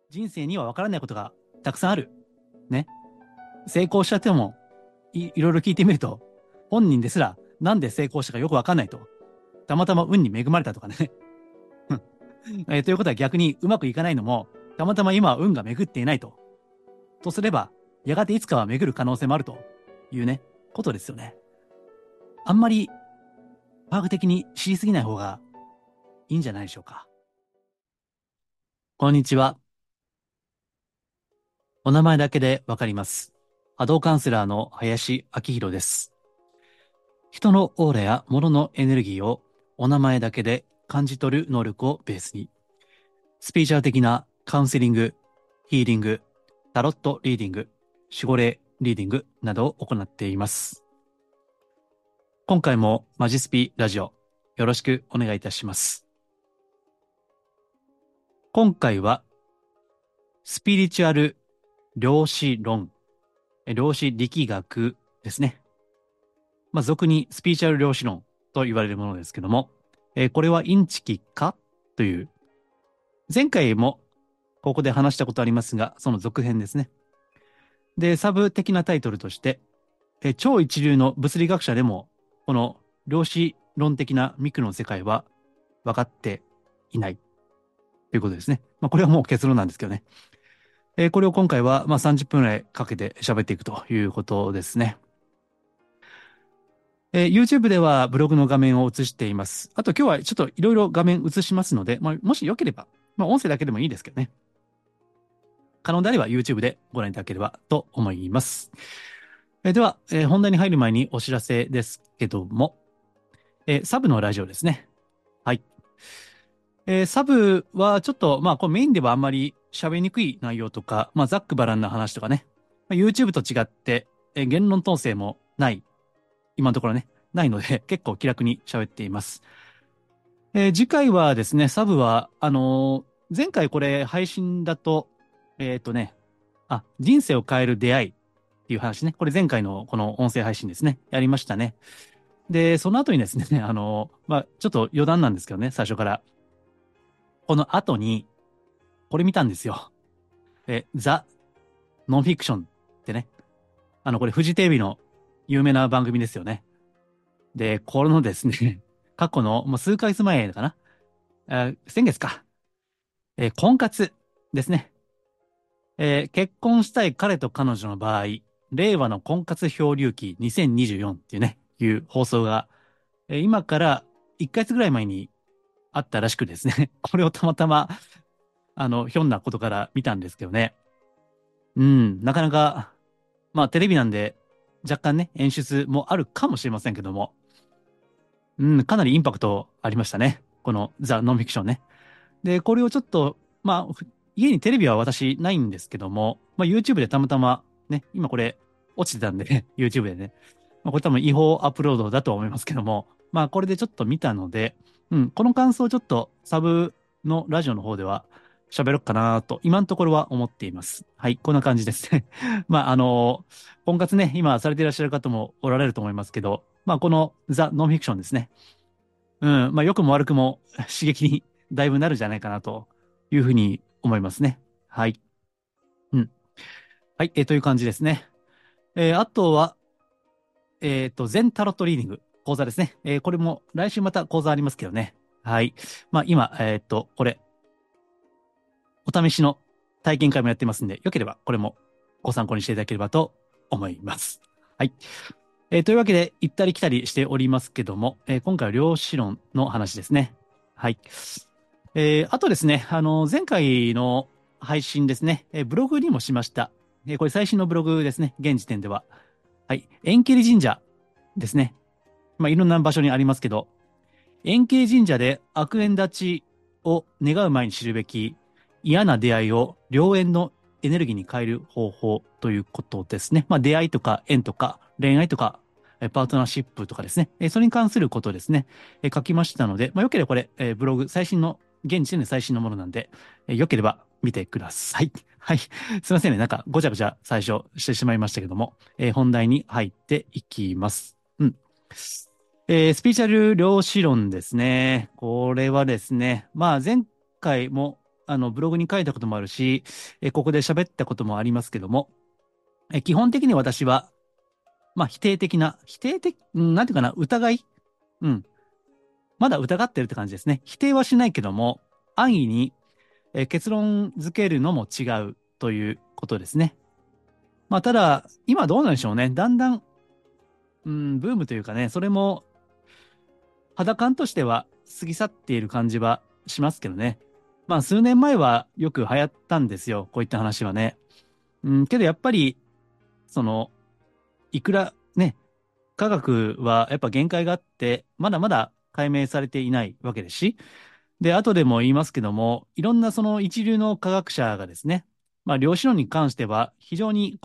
人生には分からないことがたくさんある。ね。成功しちゃってもいろいろ聞いてみると、本人ですらなんで成功したかよく分かんないと。たまたま運に恵まれたとかね。ということは逆にうまくいかないのも、たまたま今は運が巡っていないと。とすれば、やがていつかは巡る可能性もあるというね、ことですよね。あんまり科学的に知りすぎない方がいいんじゃないでしょうか。こんにちは。お名前だけでわかります。波動カウンセラーの林明宏です。人のオーラや物のエネルギーをお名前だけで感じ取る能力をベースに、スピーチャー的なカウンセリング、ヒーリング、タロットリーディング、守護霊リーディングなどを行っています。今回もマジスピラジオよろしくお願いいたします。今回はスピリチュアル量子論、量子力学ですね。俗にスピリチュアル量子論と言われるものですけども、これはインチキかという、前回もここで話したことありますが、その続編ですね。で、サブ的なタイトルとして、超一流の物理学者でも、この量子論的なミクロの世界は分かっていないということですね。これはもう結論なんですけどね。これを今回は30分くらいかけて喋っていくということですね。YouTube ではブログの画面を映しています。あと今日はちょっといろいろ画面映しますので、もしよければ、音声だけでもいいですけどね。可能であれば YouTube でご覧いただければと思います。では、本題に入る前にお知らせですけども、サブのラジオですね。はい。サブはちょっと、こうメインではあんまり喋りにくい内容とか、ざっくばらんな話とかね、YouTube と違って、言論統制もない、今のところね、ないので、結構気楽に喋っています。次回はですね、サブは、前回これ配信だと、ね、人生を変える出会いっていう話ね。これ前回のこの音声配信ですね。やりましたね。で、その後にですね、ちょっと余談なんですけどね、最初から。この後に、これ見たんですよ。ザ・ノンフィクションってね。これフジテレビの有名な番組ですよね。で、このですね、過去のもう数ヶ月前かな。先月か。婚活ですね。結婚したい彼と彼女の場合、令和の婚活漂流記2024っていうね、いう放送が、今から1ヶ月ぐらい前にあったらしくですね、これをたまたま、ひょんなことから見たんですけどね。うん、なかなか、テレビなんで、若干ね、演出もあるかもしれませんけども、うん、かなりインパクトありましたね。このザ・ノンフィクションね。で、これをちょっと、家にテレビは私ないんですけども、YouTube でたまたまね、今これ落ちてたんでね、YouTube でね。これ多分違法アップロードだと思いますけども、これでちょっと見たので、うん、この感想をちょっとサブのラジオの方では喋ろうかなと、今のところは思っています。はい、こんな感じですね。婚活ね、今されていらっしゃる方もおられると思いますけど、このザ・ノンフィクションですね。うん、良くも悪くも刺激にだいぶなるんじゃないかなというふうに思いますね。はい。うん。はい、という感じですね。あとは、全タロットリーディング講座ですね。これも来週また講座ありますけどね。はい。今、これ、お試しの体験会もやってますんで、よければこれもご参考にしていただければと思います。はい。というわけで、行ったり来たりしておりますけども、今回は量子論の話ですね。はい。あとですね、前回の配信ですね、ブログにもしました。これ最新のブログですね、現時点では。はい。縁切り神社ですね。いろんな場所にありますけど、円形神社で悪縁立ちを願う前に知るべき嫌な出会いを良縁のエネルギーに変える方法ということですね。出会いとか縁とか恋愛とかパートナーシップとかですね。それに関することをですね、書きましたので、よければこれ、ブログ最新の、現時点で最新のものなんで、よければ見てください。はい。すいませんね。なんかごちゃごちゃ最初してしまいましたけども、本題に入っていきます。うん。スピーチャル量子論ですね。これはですね、前回もブログに書いたこともあるし、ここで喋ったこともありますけども、基本的に私は、まあ、否定的、なんていうかな、疑い、うん、まだ疑ってるって感じですね。否定はしないけども、安易に、結論付けるのも違うということですね。まあ、ただ、今どうなんでしょうね。だんだん、ブームというかね、それも肌感としては過ぎ去っている感じはしますけどね。まあ、数年前はよく流行ったんですよ。こういった話はね。けどやっぱり、その、いくらね、科学はやっぱ限界があって、まだまだ解明されていないわけですし、で、後でも言いますけども、いろんなその一流の科学者がですね、まあ、量子論に関しては非常に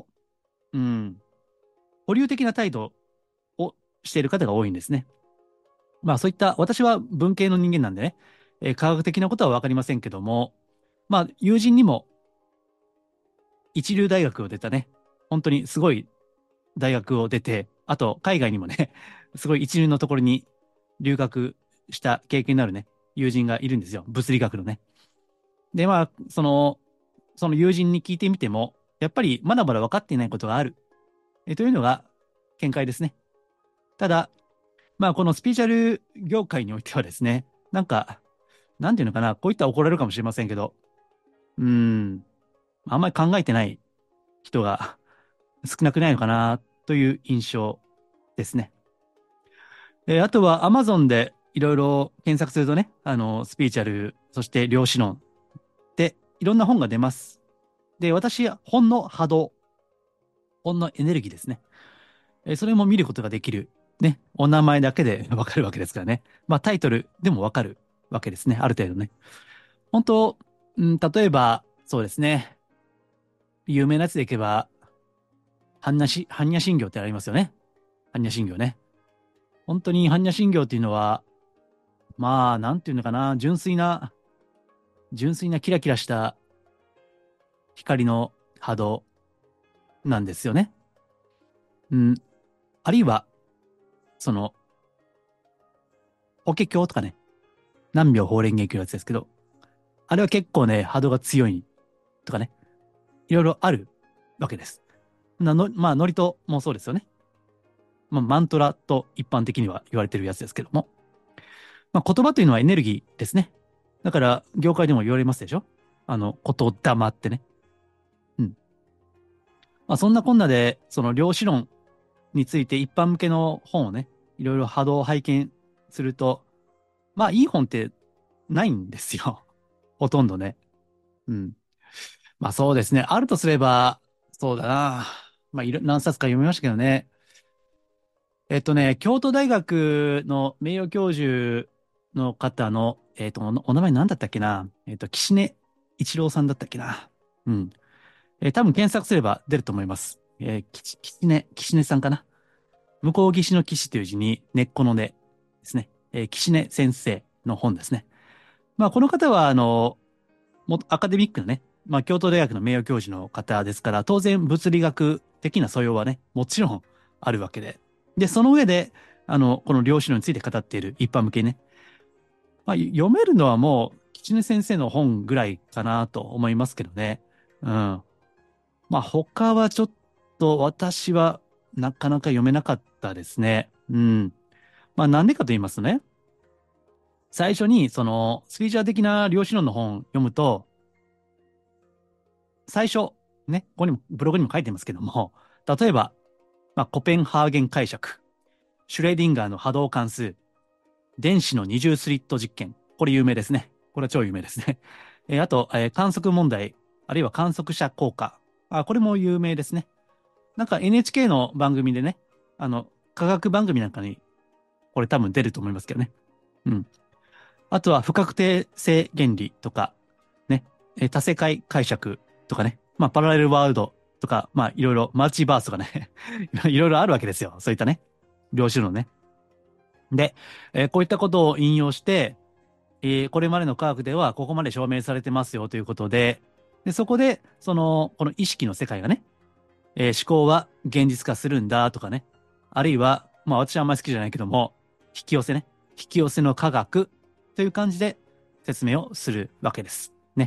保留的な態度をしている方が多いんですね。まあそういった、私は文系の人間なんでね、科学的なことはわかりませんけども、まあ友人にも一流大学を出たね、本当にすごい大学を出て、あと海外にもね、すごい一流のところに留学した経験のあるね、友人がいるんですよ。物理学のね。で、まあ、その友人に聞いてみても、やっぱりまだまだ分かっていないことがある、というのが見解ですね。ただ、まあこのスピーチャル業界においてはですね、なんか、なんていうのかな、こういったら怒られるかもしれませんけど、うーん、あんまり考えてない人が少なくないのかなという印象ですね。あとは Amazon でいろいろ検索するとね、スピーチャル、そして量子論でいろんな本が出ます。で、私、本の波動、本のエネルギーですね。それも見ることができる。ね、お名前だけでわかるわけですからね。まあタイトルでもわかるわけですね。ある程度ね。本当、例えば、そうですね。有名なやつでいけば、般若心経ってありますよね。般若心経ね。本当に般若心経っていうのは、まあ、なんていうのかな、純粋なキラキラした光の波動なんですよね。うん。あるいは、その、法華経とかね、南無妙法蓮華経のやつですけど、あれは結構ね、波動が強いとかね、いろいろあるわけです。まあ、祝詞もそうですよね。まあ、マントラと一般的には言われてるやつですけども。まあ、言葉というのはエネルギーですね。だから、業界でも言われますでしょ。言霊ってね。うん。まあ、そんなこんなで、その量子論について一般向けの本をね、いろいろ波動を拝見すると、まあ、いい本ってないんですよ。ほとんどね。うん。まあ、そうですね。あるとすれば、そうだな。まあ、何冊か読みましたけどね。京都大学の名誉教授の方の、お名前何だったっけな。岸根一郎さんだったっけな。うん。多分検索すれば出ると思います。岸根さんかな。向こう岸の岸という字に根っこの根ですね。岸根先生の本ですね。まあ、この方は、アカデミックなね、まあ、京都大学の名誉教授の方ですから、当然物理学的な素養はね、もちろんあるわけで。で、その上で、この量子論について語っている一般向けにね、まあ、読めるのはもう、吉根先生の本ぐらいかなと思いますけどね。うん。まあ、他はちょっと私はなかなか読めなかったですね。うん。まあ、なんでかと言いますとね、最初に、スピーチャー的な量子論の本読むと、最初、ね、ここにも、ブログにも書いてますけども、例えば、まあ、コペンハーゲン解釈、シュレーディンガーの波動関数、電子の二重スリット実験。これ有名ですね。これは超有名ですね。あと、観測問題、あるいは観測者効果。これも有名ですね。なんか NHK の番組でね、科学番組なんかに、これ多分出ると思いますけどね。うん。あとは不確定性原理とか、ね、多世界解釈とかね、まあ、パラレルワールドとか、まあ、いろいろ、マルチバースとかねいろいろあるわけですよ。そういったね、量子論ね。で、こういったことを引用して、これまでの科学ではここまで証明されてますよということで、そこで、この意識の世界がね、思考は現実化するんだとかね、あるいは、まあ私はあんまり好きじゃないけども、引き寄せの科学という感じで説明をするわけです。ね。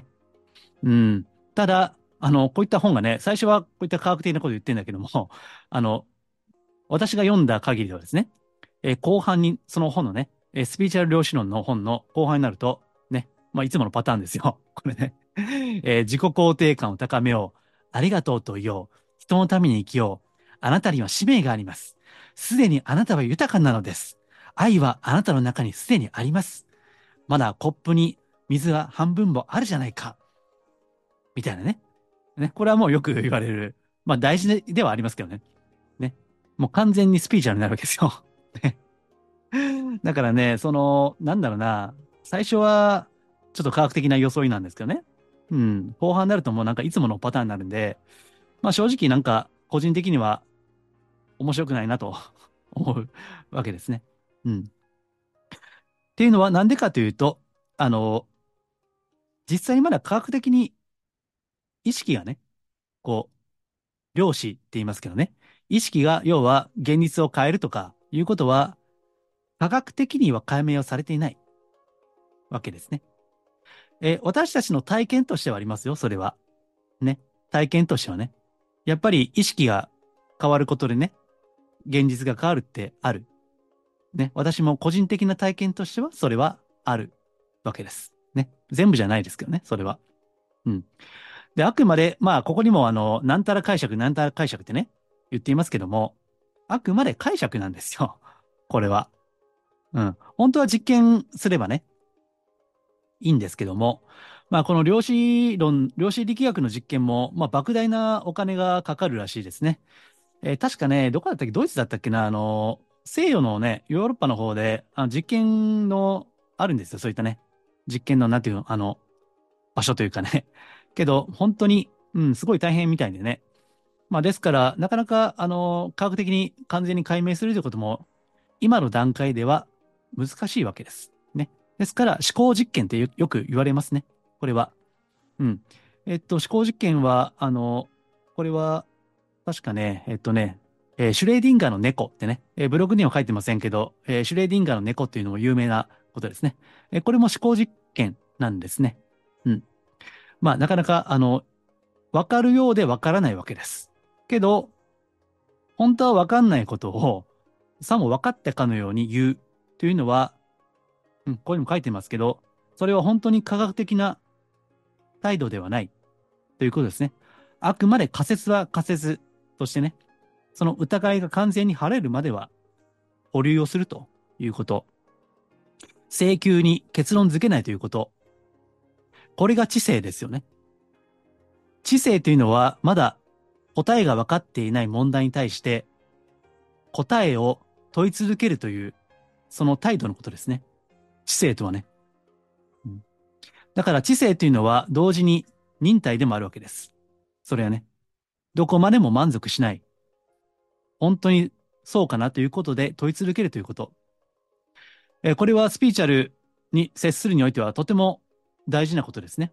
うん。ただ、こういった本がね、最初はこういった科学的なことを言ってるんだけども、あの、私が読んだ限りではですね、後半に、その本のね、スピーチュアル量子論の本の後半になると、ね、まあ、いつものパターンですよ。これね、自己肯定感を高めよう。ありがとうと言おう。人のために生きよう。あなたには使命があります。すでにあなたは豊かなのです。愛はあなたの中にすでにあります。まだコップに水が半分もあるじゃないか。みたいなね。ね、これはもうよく言われる。まあ大事ではありますけどね。ね。もう完全にスピーチュアルになるわけですよ。ね。だからね、なんだろうな。最初は、ちょっと科学的な装いなんですけどね。うん。後半になるともうなんかいつものパターンになるんで、まあ正直なんか個人的には面白くないなと思うわけですね。うん。っていうのはなんでかというと、あの、実際にまだ科学的に意識がね、こう、量子って言いますけどね。意識が要は現実を変えるとかいうことは科学的には解明をされていないわけですね。私たちの体験としてはありますよ、それは。ね。体験としてはね。やっぱり意識が変わることでね、現実が変わるってある。ね。私も個人的な体験としてはそれはあるわけです。ね。全部じゃないですけどね、それは。うん。で、あくまで、まあ、ここにもなんたら解釈、なんたら解釈ってね、言っていますけども、あくまで解釈なんですよ。これは。うん。本当は実験すればね、いいんですけども、まあ、この量子力学の実験も、まあ、莫大なお金がかかるらしいですね。確かね、どこだったっけ、ドイツだったっけな、西洋のね、ヨーロッパの方で、実験の、あるんですよ、そういったね。実験の、なんていうの、場所というかね。けど、本当に、うん、すごい大変みたいでね。まあ、ですから、なかなか、科学的に完全に解明するということも、今の段階では難しいわけです。ね。ですから、思考実験ってよく言われますね。これは。うん。思考実験は、これは、確かね、シュレーディンガーの猫ってね、ブログには書いてませんけど、シュレーディンガーの猫っていうのも有名なことですね。これも思考実験なんですね。うん。まあ、なかなか、わかるようでわからないわけです。けど、本当はわかんないことを、さも分かったかのように言うというのは、うん、ここにも書いてますけど、それは本当に科学的な態度ではないということですね。あくまで仮説は仮説としてね、その疑いが完全に晴れるまでは保留をするということ。請求に結論付けないということ。これが知性ですよね。知性というのはまだ答えが分かっていない問題に対して答えを問い続けるというその態度のことですね。知性とはね。うん、だから知性というのは同時に忍耐でもあるわけです。それはね、どこまでも満足しない。本当にそうかなということで問い続けるということ。これはスピーチュアルに接するにおいてはとても大事なことですね。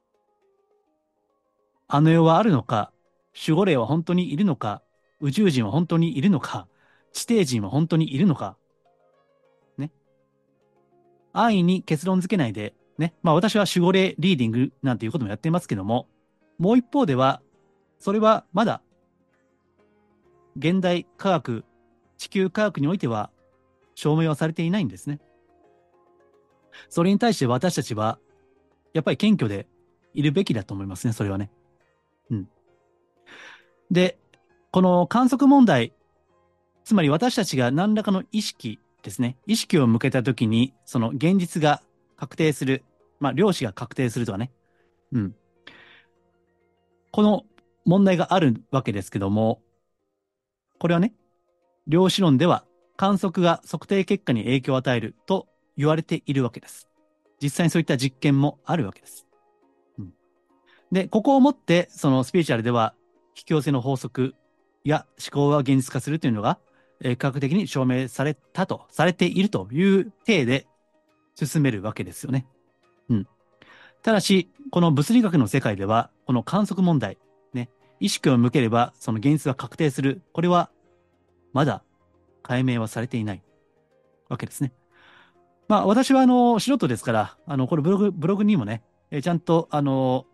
あの世はあるのか、守護霊は本当にいるのか、宇宙人は本当にいるのか、地底人は本当にいるのか、ね。安易に結論付けないで、ね。まあ私は守護霊リーディングなんていうこともやっていますけども、もう一方では、それはまだ現代科学、地球科学においては証明はされていないんですね。それに対して私たちは、やっぱり謙虚でいるべきだと思いますね、それはね。うん。で、この観測問題、つまり私たちが何らかの意識ですね、意識を向けたときに、その現実が確定する、まあ、量子が確定するとかね。うん。この問題があるわけですけども、これはね、量子論では観測が測定結果に影響を与えると言われているわけです。実際にそういった実験もあるわけです。うん、で、ここをもって、そのスピリチュアルでは、引き寄せの法則や思考は現実化するというのが、科学的に証明されたと、されているという体で進めるわけですよね。うん。ただし、この物理学の世界では、この観測問題、ね、意識を向ければ、その現実が確定する。これは、まだ解明はされていないわけですね。まあ、私は素人ですから、これブログにもね、ちゃんと、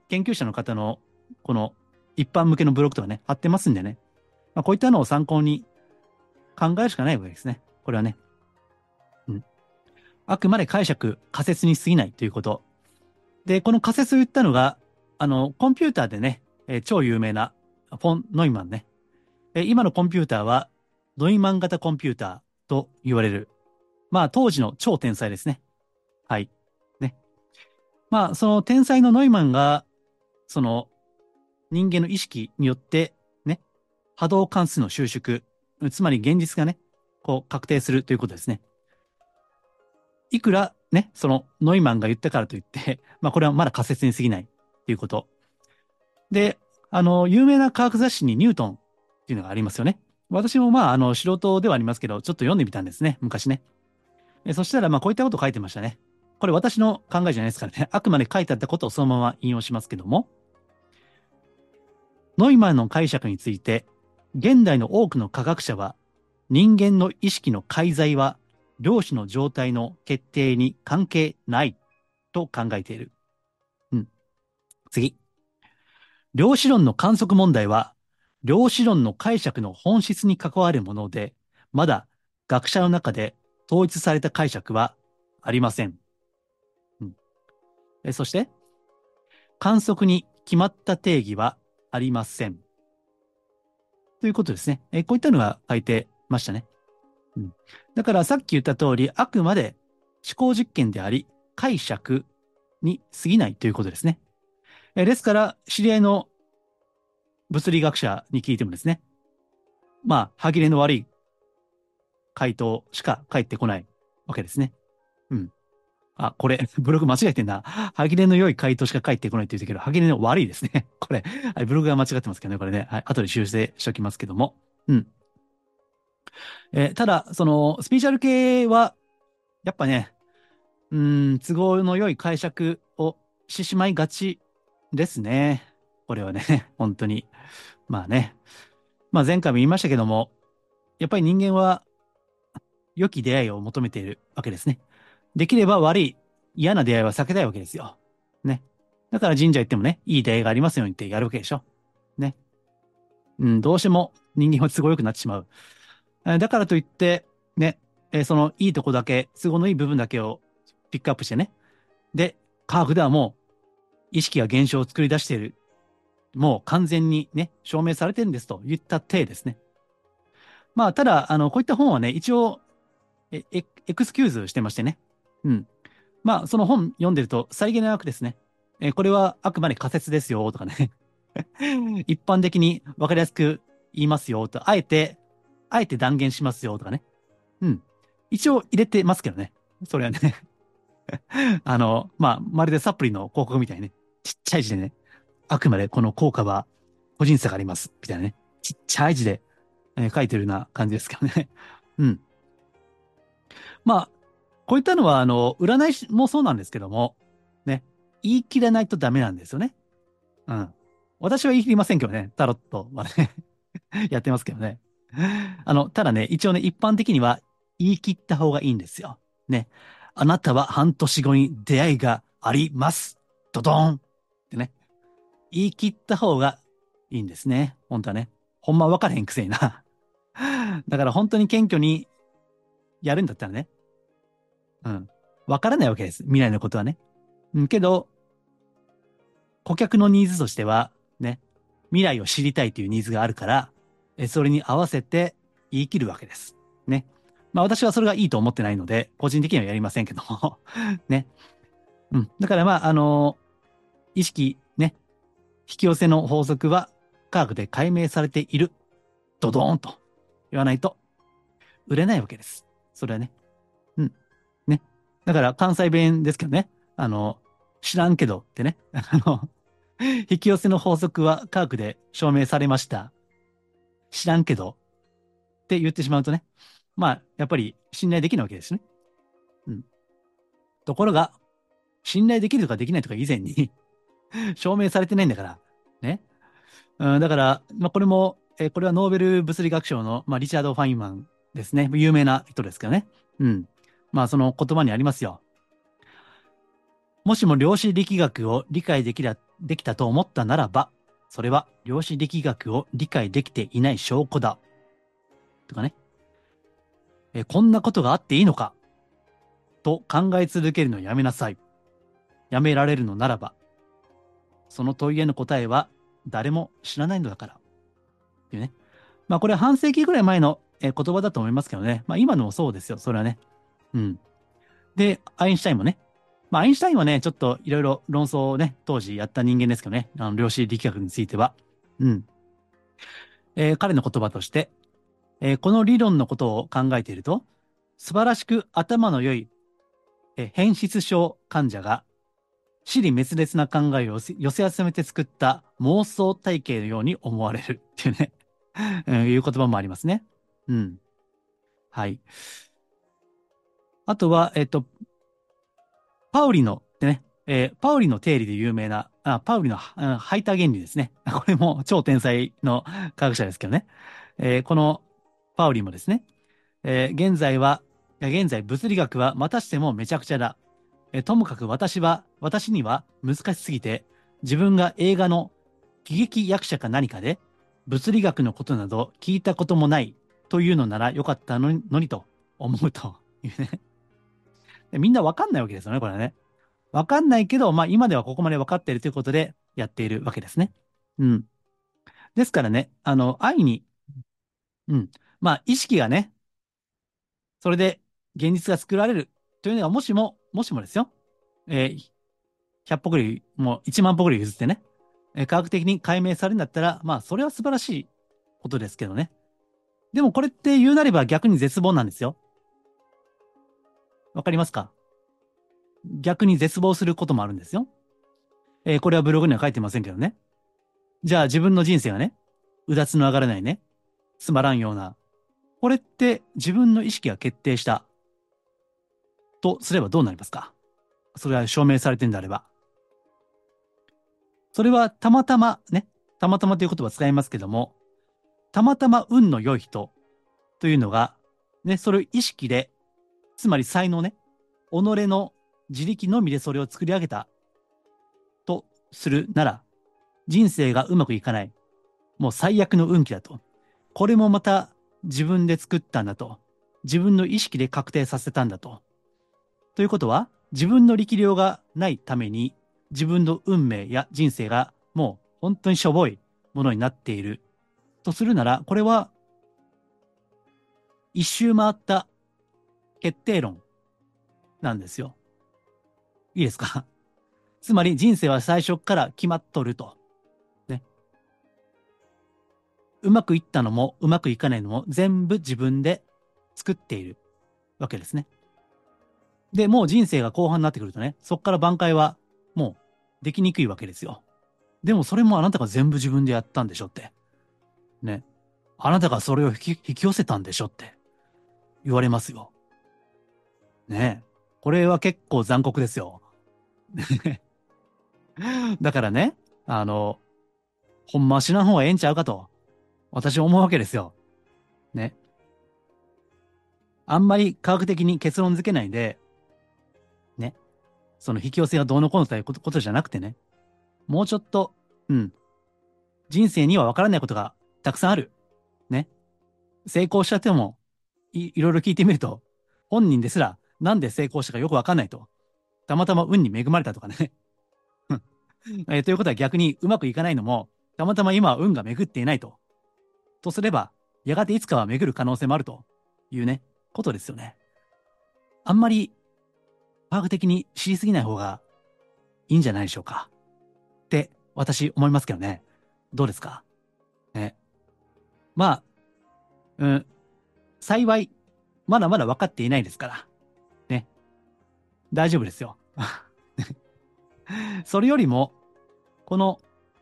研究者の方の、この一般向けのブログとかね、貼ってますんでね。まあ、こういったのを参考に考えるしかないわけですね。これはね。うん。あくまで解釈、仮説に過ぎないということ。で、この仮説を言ったのが、コンピューターでね、超有名なフォン・ノイマンね。今のコンピューターは、ノイマン型コンピューターと言われる。まあ、当時の超天才ですね。はい。ね。まあ、その天才のノイマンが、その人間の意識によって、ね、波動関数の収縮、つまり現実がね、こう確定するということですね。いくらね、そのノイマンが言ったからといって、まあこれはまだ仮説に過ぎないということ。で、有名な科学雑誌にニュートンっていうのがありますよね。私もまあ、素人ではありますけど、ちょっと読んでみたんですね、昔ね。そしたら、まあこういったこと書いてましたね。これ私の考えじゃないですからね。あくまで書いてあったことをそのまま引用しますけども、ノイマンの解釈について、現代の多くの科学者は、人間の意識の介在は、量子の状態の決定に関係ないと考えている。うん。次。量子論の観測問題は、量子論の解釈の本質に関わるもので、まだ学者の中で統一された解釈はありません。うん。そして、観測に決まった定義はありません。ということですね。こういったのが書いてましたね。うん。だからさっき言った通り、あくまで思考実験であり、解釈に過ぎないということですね。ですから、知り合いの物理学者に聞いてもですね、まあ、歯切れの悪い回答しか返ってこないわけですね。うん。あ、これ、ブログ間違えてんな。歯切れの良い回答しか返ってこないって言うけど、歯切れの悪いですね。これ、はい、ブログが間違ってますけどね、これね。はい、後で修正しておきますけども。うん。ただ、その、スピーチャル系は、やっぱね、都合の良い解釈をしてしまいがちですね。これはね、本当に。まあね。まあ前回も言いましたけども、やっぱり人間は良き出会いを求めているわけですね。できれば悪い、嫌な出会いは避けたいわけですよ。ね。だから神社行ってもね、いい出会いがありますようにってやるわけでしょ。ね。うん、どうしても人間は都合良くなってしまう。だからといって、ね、そのいいとこだけ、都合のいい部分だけをピックアップしてね。で、科学ではもう意識が現象を作り出している。もう完全にね、証明されてるんですと言った体ですね。まあ、ただ、こういった本はね、一応、エクスキューズしてましてね。うん。まあ、その本読んでると、さりげなくですね、これはあくまで仮説ですよ、とかね。一般的に分かりやすく言いますよ、と、あえて断言しますよ、とかね。うん。一応入れてますけどね。それはね。まあ、まるでサプリの広告みたいにね。ちっちゃい字でね。あくまでこの効果は個人差があります。みたいなね。ちっちゃい字で、書いてるような感じですけどね。うん。まあ、こういったのは、占いもそうなんですけども、ね。言い切らないとダメなんですよね。うん。私は言い切りませんけどね。タロットはねやってますけどね。ただね、一応ね、一般的には言い切った方がいいんですよ。ね。あなたは半年後に出会いがあります。ドドーンってね。言い切った方がいいんですね。本当はね。ほんま分からへんくせにな。だから本当に謙虚にやるんだったらね。うん。分からないわけです。未来のことはね。うんけど、顧客のニーズとしては、ね、未来を知りたいというニーズがあるから、それに合わせて言い切るわけです。ね。まあ私はそれがいいと思ってないので、個人的にはやりませんけどもね。うん。だからまあ、意識、ね、引き寄せの法則は科学で解明されている。ドドーンと言わないと売れないわけです。それはね。うん。ね。だから関西弁ですけどね。知らんけどってね。引き寄せの法則は科学で証明されました。知らんけどって言ってしまうとね。まあ、やっぱり信頼できないわけですね。うん。ところが、信頼できるとかできないとか以前に証明されてないんだから。ね。うん、だから、まあ、これも、これはノーベル物理学賞の、まあ、リチャード・ファインマンですね。有名な人ですけどね。うん。まあ、その言葉にありますよ。もしも量子力学を理解できたと思ったならば、それは量子力学を理解できていない証拠だ。とかね。こんなことがあっていいのかと考え続けるのやめなさい。やめられるのならば、その問いへの答えは誰も知らないのだから。っていうね。まあこれは半世紀ぐらい前の言葉だと思いますけどね。まあ今のもそうですよ。それはね。うん。で、アインシュタインもね。まあアインシュタインはね、ちょっといろいろ論争をね、当時やった人間ですけどね。量子力学については。うん。彼の言葉として、この理論のことを考えていると、素晴らしく頭の良い、変質症患者が、支離滅裂な考えを寄せ集めて作った妄想体系のように思われるっていうね、いう言葉もありますね。うん。はい。あとは、パウリのってね、パウリの定理で有名な、パウリの排他原理ですね。これも超天才の科学者ですけどね。このパウリもですね、現在物理学はまたしてもめちゃくちゃだ。ともかく私には難しすぎて、自分が映画の喜劇役者か何かで、物理学のことなど聞いたこともないというのならよかったのにと思うというね。でみんなわかんないわけですよね、これはね。わかんないけど、まあ今ではここまでわかっているということでやっているわけですね。うん。ですからね、愛に、うん。まあ意識がね、それで現実が作られるというのがもしもですよ。100歩ぐらい、もう1万歩ぐらい譲ってね、科学的に解明されるんだったら、まあそれは素晴らしいことですけどね。でもこれって言うなれば逆に絶望なんですよ。わかりますか？逆に絶望することもあるんですよ。これはブログには書いてませんけどね。じゃあ自分の人生がね、うだつの上がらないね、つまらんような、これって自分の意識が決定したとすればどうなりますか？それは証明されてるんであれば。それはたまたまね、たまたまという言葉を使いますけども、たまたま運の良い人というのが、ね、それを意識で、つまり才能ね、己の自力のみでそれを作り上げたとするなら、人生がうまくいかない。もう最悪の運気だと。これもまた自分で作ったんだと。自分の意識で確定させたんだと。ということは、自分の力量がないために、自分の運命や人生がもう本当にしょぼいものになっているとするなら、これは一周回った決定論なんですよ。いいですか？つまり人生は最初から決まっとると。ね。うまくいったのもうまくいかないのも全部自分で作っているわけですね。で、もう人生が後半になってくるとね、そこから挽回はもうできにくいわけですよ。でもそれもあなたが全部自分でやったんでしょって。ね。あなたがそれを引き寄せたんでしょって言われますよ。ね。これは結構残酷ですよ。だからね、ほんまは死なん方がええんちゃうかと、私は思うわけですよ。ね。あんまり科学的に結論付けないで、ね。その引き寄せがどうのこうのということじゃなくてね。もうちょっと、うん。人生には分からないことがたくさんある。ね。成功した人もいろいろ聞いてみると、本人ですらなんで成功したかよく分かんないと。たまたま運に恵まれたとかね。ということは逆にうまくいかないのも、たまたま今は運が巡っていないと。とすれば、やがていつかは巡る可能性もあるというね、ことですよね。あんまり科学的に知りすぎない方がいいんじゃないでしょうか。って私思いますけどね。どうですかね。まあ、うん、幸い、まだまだ分かっていないですから。ね。大丈夫ですよ。それよりも、この、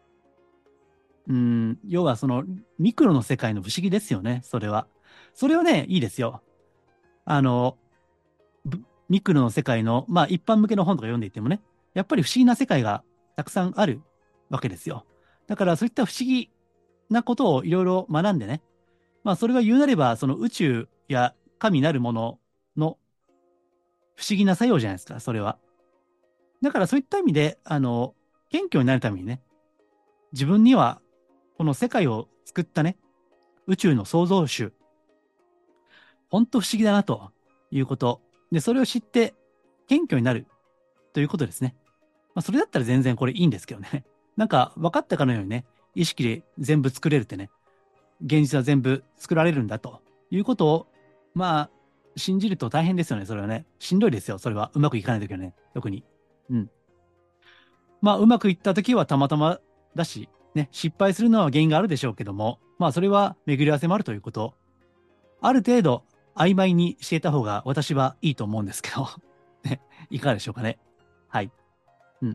要はそのミクロの世界の不思議ですよね、それは。それはね、いいですよ。あの、ミクロの世界の、まあ一般向けの本とか読んでいてもね、やっぱり不思議な世界がたくさんあるわけですよ。だからそういった不思議なことをいろいろ学んでね、まあそれは言うなれば、その宇宙や神なるものの不思議な作用じゃないですか、それは。だからそういった意味で、 謙虚になるためにね、自分にはこの世界を作ったね、宇宙の創造主、本当不思議だなということ。で、それを知って謙虚になるということですね。まあ、それだったら全然これいいんですけどね。なんか分かったかのようにね、意識で全部作れるってね、現実は全部作られるんだということを、まあ、信じると大変ですよね、それはね。しんどいですよ、それは。うまくいかないときはね、特に。うん。まあ、うまくいったときはたまたまだし、ね、失敗するのは原因があるでしょうけども、まあ、それは巡り合わせもあるということ。ある程度、曖昧にしていた方が私はいいと思うんですけど、ね、いかがでしょうかね。はい。うん。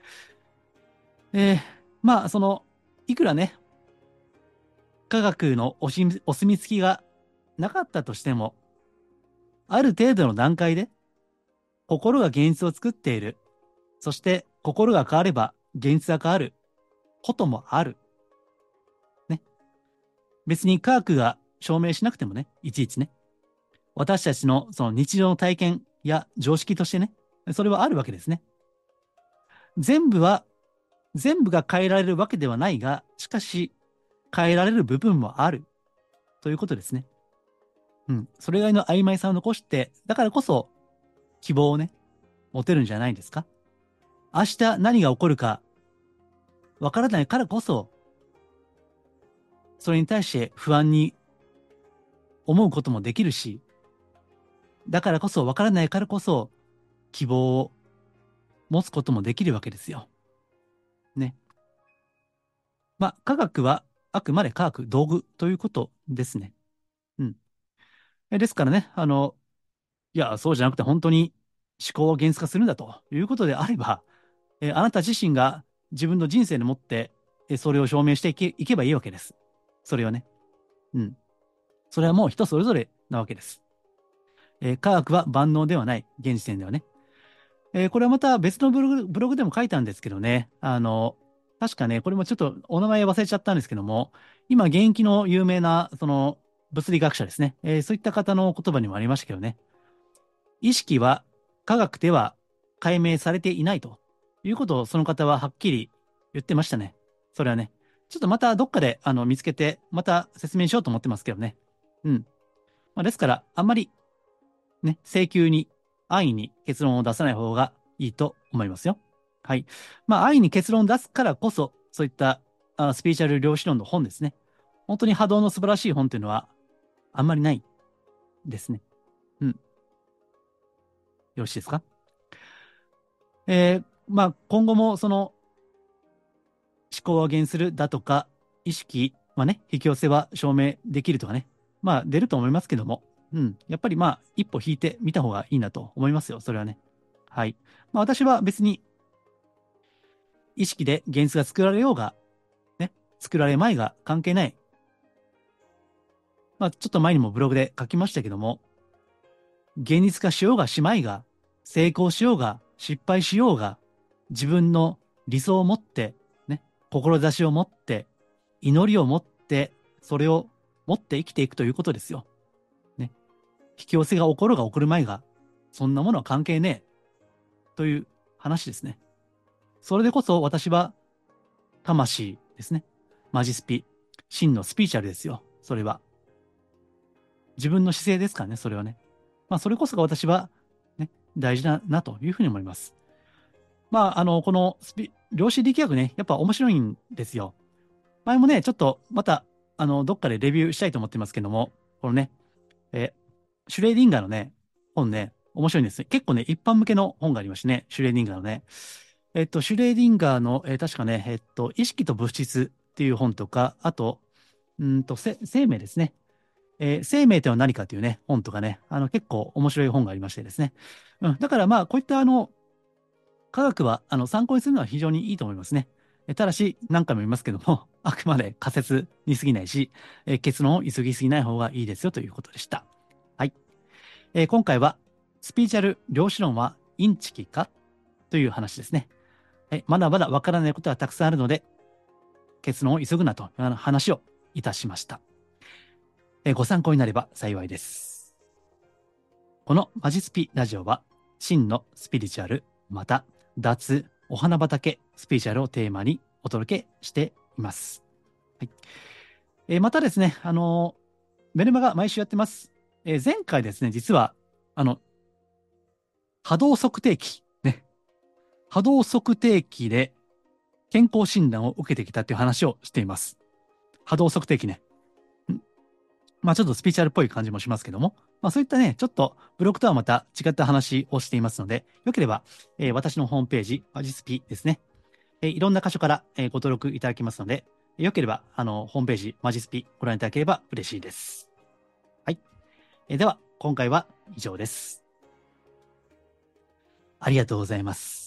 まあ、いくらね、科学のお墨付きがなかったとしても、ある程度の段階で心が現実を作っている。そして心が変われば現実が変わることもある。ね。別に科学が証明しなくてもね、いちいちね、私たちのその日常の体験や常識としてね、それはあるわけですね。全部は、全部が変えられるわけではないが、しかし変えられる部分もあるということですね。うん。それ以外の曖昧さを残して、だからこそ希望をね、持てるんじゃないですか。明日何が起こるかわからないからこそ、それに対して不安に思うこともできるし、だからこそわからないからこそ希望を持つこともできるわけですよ。ね。まあ、科学はあくまで科学、道具ということですね。うん。ですからね、いや、そうじゃなくて本当に思考を現実化するんだということであれば、あなた自身が自分の人生でもって、それを証明していけばいいわけです。それをね。うん。それはもう人それぞれなわけです。科学は万能ではない、現時点ではね。これはまた別のブログでも書いたんですけどね、確かね、これもちょっとお名前忘れちゃったんですけども、今現役の有名な、物理学者ですね、そういった方の言葉にもありましたけどね、意識は科学では解明されていないということをその方ははっきり言ってましたね。それはね、ちょっとまたどっかで見つけて、また説明しようと思ってますけどね。うん。まあ、ですから、あんまりね、請求に、安易に結論を出さない方がいいと思いますよ。はい。まあ、安易に結論を出すからこそ、そういったスピリチュアル量子論の本ですね。本当に波動の素晴らしい本っていうのは、あんまりないですね。うん。よろしいですか？まあ、今後も思考を減するだとか、意識はね、引き寄せは証明できるとかね、まあ、出ると思いますけども、うん。やっぱりまあ、一歩引いてみた方がいいなと思いますよ。それはね。はい。まあ、私は別に意識で現実が作られようが、ね、作られまいが関係ない。まあ、ちょっと前にもブログで書きましたけども、現実化しようがしまいが、成功しようが失敗しようが、自分の理想を持って、ね、志を持って、祈りを持って、それを持って生きていくということですよ。ね。引き寄せが起こるが起こるまいが、そんなものは関係ねえ。という話ですね。それでこそ私は魂ですね。マジスピ。真のスピーチャルですよ。それは。自分の姿勢ですからね、それはね。まあ、それこそが私は、ね、大事だなというふうに思います。まあ、この量子力学ね、やっぱ面白いんですよ。前もね、ちょっとまた、どっかでレビューしたいと思ってますけども、このね、えシュレーディンガーのね、本ね、面白いんですね。結構ね、一般向けの本がありましてね、シュレーディンガーのね。シュレーディンガーの、確かね、意識と物質っていう本とか、あと、生命ですね。生命とは何かというね、本とかね、結構面白い本がありましてですね。うん、だからまあ、こういった科学は参考にするのは非常にいいと思いますね。ただし、何回も言いますけども、あくまで仮説に過ぎないし、結論を急ぎすぎない方がいいですよということでした。はい。今回は、スピーチャル量子論はインチキかという話ですね。まだまだわからないことはたくさんあるので、結論を急ぐなという話をいたしました。ご参考になれば幸いです。このマジスピラジオは、真のスピリチュアル、また脱お花畑スピリチュアルをテーマにお届けしています。はい。またですね、メルマガ毎週やってます。前回ですね、実は、波動測定器、ね。波動測定器で健康診断を受けてきたという話をしています。波動測定器ね。まあちょっとスピリチュアルっぽい感じもしますけども、まあそういったね、ちょっとブログとはまた違った話をしていますので、よければ、私のホームページ、マジスピですね。いろんな箇所から、ご登録いただきますので、よければ、ホームページ、マジスピご覧いただければ嬉しいです。はい。では、今回は以上です。ありがとうございます。